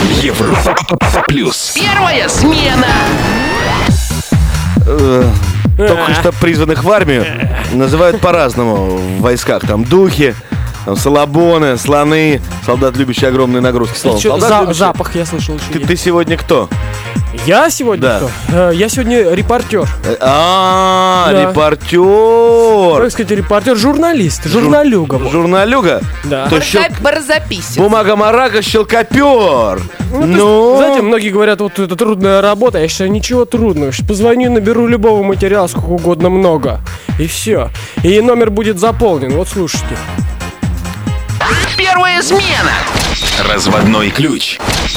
Европа плюс. Первая смена. Только что призванных в армию называют по-разному в войсках. Там духи, там салабоны, слоны, солдат, любящий огромные нагрузки. Словом, солдат, запах я слышал еще. Ты сегодня кто? Я сегодня Да. кто? Я сегодня репортер. Да. Репортер. Как сказать, репортер, журналист, журналюга. Журналюга? Да. То Барзаписец. Бумага-марака, щелкопер. Ну, Знаете, многие говорят, вот это трудная работа. Я считаю, ничего трудного. Позвоню, наберу любого материала, сколько угодно много. И все. И номер будет заполнен. Вот слушайте. Первая смена. Разводной ключ.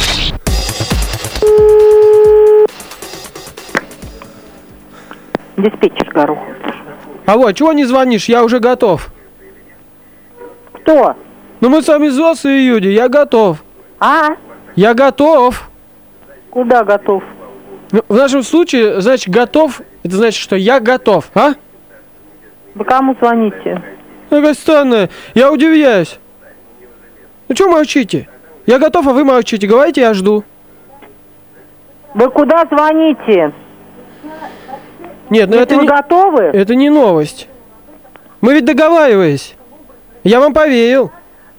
Диспетчер Горох. Алло, чего не звонишь? Я уже готов. Кто? Ну мы с вами ЗОС и Юди, я готов. Я готов. Куда готов? Ну, в нашем случае, значит, готов, это значит, что я готов, а? Вы кому звоните? Такая странная, я удивляюсь. Ну что молчите? Я готов, а вы молчите. Говорите, я жду. Вы куда звоните? Нет, ну Если это вы не... готовы? Это не новость. Мы ведь договаривались. Я вам поверил.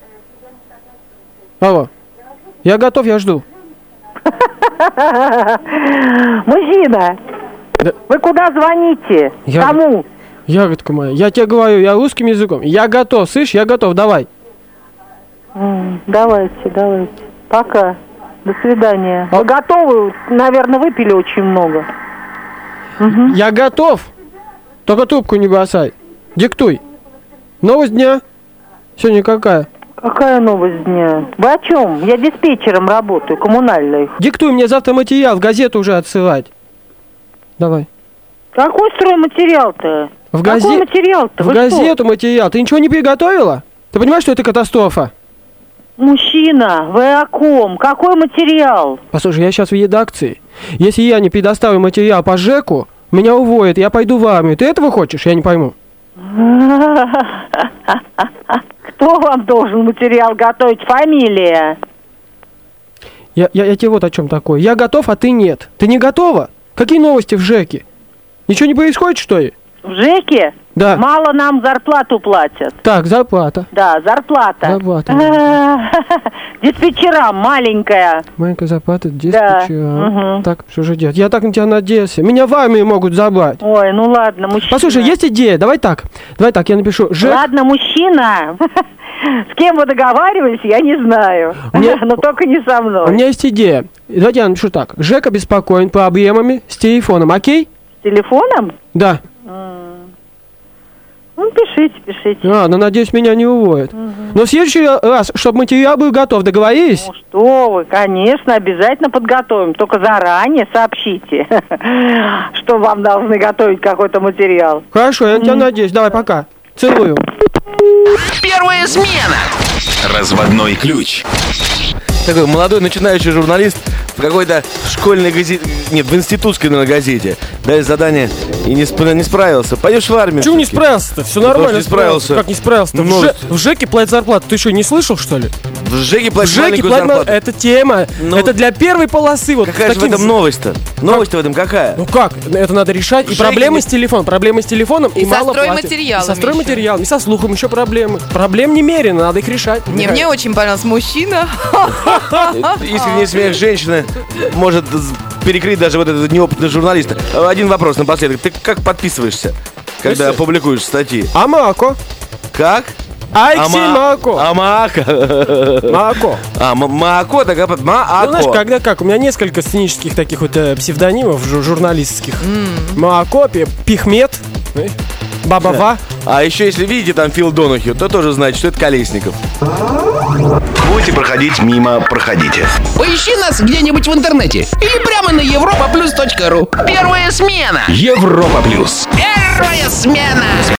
Алло. Я готов, я жду. Мужчина, Да. вы куда звоните? Я- Кому? Ягодка моя, я тебе говорю, я русским языком. Я готов, слышь, я готов, давай. Давайте. Пока. До свидания. Вы готовы? Наверное, выпили очень много. Я готов. Только трубку не бросай. Диктуй. Новость дня. Сегодня какая? Какая новость дня? Вы о чем? Я диспетчером работаю, коммунальной. Диктуй мне завтра материал, в газету уже отсылать. Давай. Какой стройматериал-то? В Какой материал-то? В Вы газету материал. Ты ничего не приготовила? Ты понимаешь, что это катастрофа? что? Мужчина, вы о ком? Какой материал? Послушай, я сейчас в редакции. Если я не предоставлю материал по ЖЭКу, меня уволят, я пойду в армию. Ты этого хочешь? Я не пойму. Кто вам должен материал готовить? Фамилия? Я тебе вот о чем такое. Я готов, а ты нет. Ты не готова? Какие новости в ЖЭКе? Ничего не происходит, что ли? В ЖЭКе? Да. Мало нам зарплату платят. Так, зарплата. Да, зарплата. Зарплата. Диспетчерам маленькая. Маленькая зарплата, Да. диспетчера. Мгм. Так, что же делать? Я так на тебя надеялся. Меня в армию могут забрать. Ой, ну ладно, мужчина. Послушай, есть идея? Давай так, я напишу. ЖЭК... Ладно, мужчина. С кем вы договаривались, я не знаю. Мне- Но только не со У мной. меня есть идея. Давайте я напишу так. ЖЭК обеспокоен проблемами с телефоном, окей? С телефоном? Да. Ну, пишите. Ну, надеюсь, меня не уволят. Но в следующий раз, чтобы материал был готов, договорились? Ну что вы, конечно, обязательно подготовим. Только заранее сообщите, что вам должны готовить какой-то материал. Хорошо, я на тебя надеюсь. Давай, пока. Целую. Первая смена. Разводной ключ. такой молодой начинающий журналист в какой-то школьной газете, нет, в институтской, наверное, газете. Дали задание и не справился. Пойдешь в армию. Чего не все-таки. справился-то? Все Ну, нормально. не справился. Как не справился-то? Ну, В ЖЭКе платят зарплату. Ты что, не слышал, что ли? В ЖЭКе В платят ЖЭКе маленькую платят... зарплату. Это тема. Ну, это для первой полосы. Вот Какая же в таким- этом новость-то? Новость-то в этом какая? Ну как? Это надо решать. И ЖЭКе проблемы не- с телефоном. Проблемы с телефоном. И со мало платят. стройматериалами И со стройматериалом. И со слухом еще проблемы. Проблем немерено, надо их решать. Мне очень понравился мужчина. Искренний смех женщины может перекрыть даже вот этот неопытный журналист. Один вопрос напоследок. Ты как подписываешься, когда публикуешь статьи? Амако. Как? Айкси Мако. Амако. Мако. Мако, так Ну, знаешь, Мако. когда как? У меня несколько сценических таких вот псевдонимов журналистских. Мако, Пихмет, знаешь, Баба-Ва. А еще если видите там Фил Донухью, то тоже знаете, что это Колесников. Будете проходить мимо, проходите. Поищи нас где-нибудь в интернете или прямо на europaplus.ru. Первая смена. Европа плюс. Первая смена.